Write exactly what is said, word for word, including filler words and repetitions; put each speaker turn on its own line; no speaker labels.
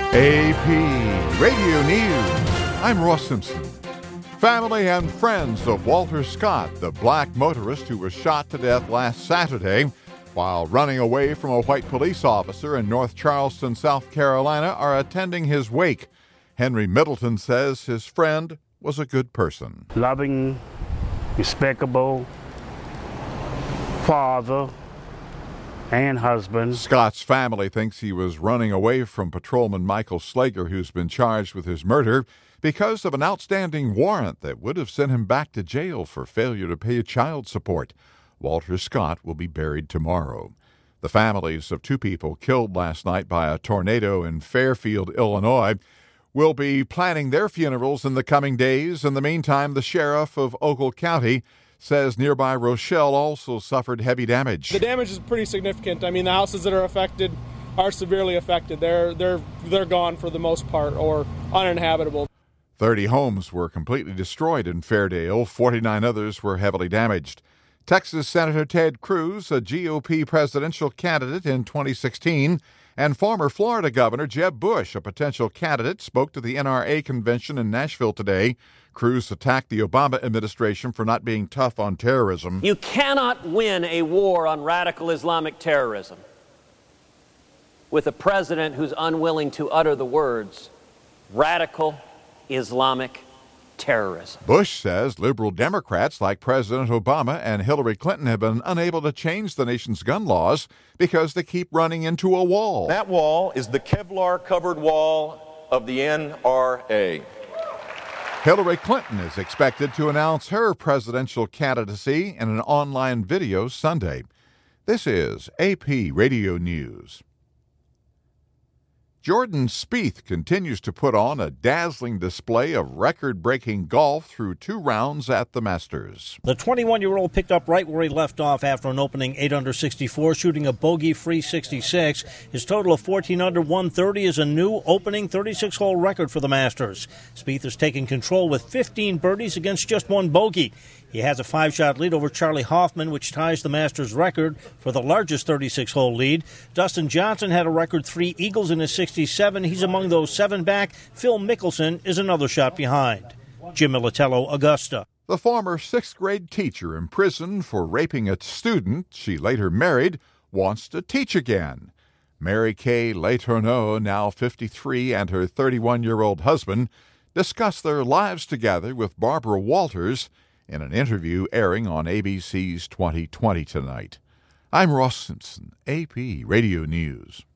A P Radio News. I'm Ross Simpson. Family and friends of Walter Scott, the black motorist who was shot to death last Saturday while running away from a white police officer in North Charleston, South Carolina, are attending his wake. Henry Middleton says his friend was a good person.
Loving, respectable father and husband.
Scott's family thinks he was running away from Patrolman Michael Slager, who's been charged with his murder, because of an outstanding warrant that would have sent him back to jail for failure to pay child support. Walter Scott will be buried tomorrow. The families of two people killed last night by a tornado in Fairfield, Illinois, will be planning their funerals in the coming days. In the meantime, the sheriff of Ogle County says nearby Rochelle also suffered heavy damage.
The damage is pretty significant. I mean, the houses that are affected are severely affected. They're they're they're gone for the most part or uninhabitable.
Thirty homes were completely destroyed in Fairdale. Forty-nine others were heavily damaged. Texas Senator Ted Cruz, a G O P presidential candidate in twenty sixteen, and former Florida Governor Jeb Bush, a potential candidate, spoke to the N R A convention in Nashville today. Cruz attacked the Obama administration for not being tough on terrorism.
You cannot win a war on radical Islamic terrorism with a president who's unwilling to utter the words radical Islamic terrorism.
Bush says liberal Democrats like President Obama and Hillary Clinton have been unable to change the nation's gun laws because they keep running into a wall.
That wall is the Kevlar-covered wall of the N R A.
Hillary Clinton is expected to announce her presidential candidacy in an online video Sunday. This is A P Radio News. Jordan Spieth continues to put on a dazzling display of record-breaking golf through two rounds at the Masters.
The twenty-one-year-old picked up right where he left off after an opening eight under sixty-four, shooting a bogey-free sixty-six. His total of fourteen under one thirty is a new opening thirty-six hole record for the Masters. Spieth is taking control with fifteen birdies against just one bogey. He has a five-shot lead over Charlie Hoffman, which ties the Masters record for the largest thirty-six hole lead. Dustin Johnson had a record three eagles in his sixty-seven. He's among those seven back. Phil Mickelson is another shot behind. Jim Militello, Augusta.
The former sixth-grade teacher imprisoned for raping a student she later married wants to teach again. Mary Kay Letourneau, now fifty-three, and her thirty-one-year-old husband discuss their lives together with Barbara Walters in an interview airing on A B C's twenty twenty tonight. I'm Ross Simpson, A P Radio News.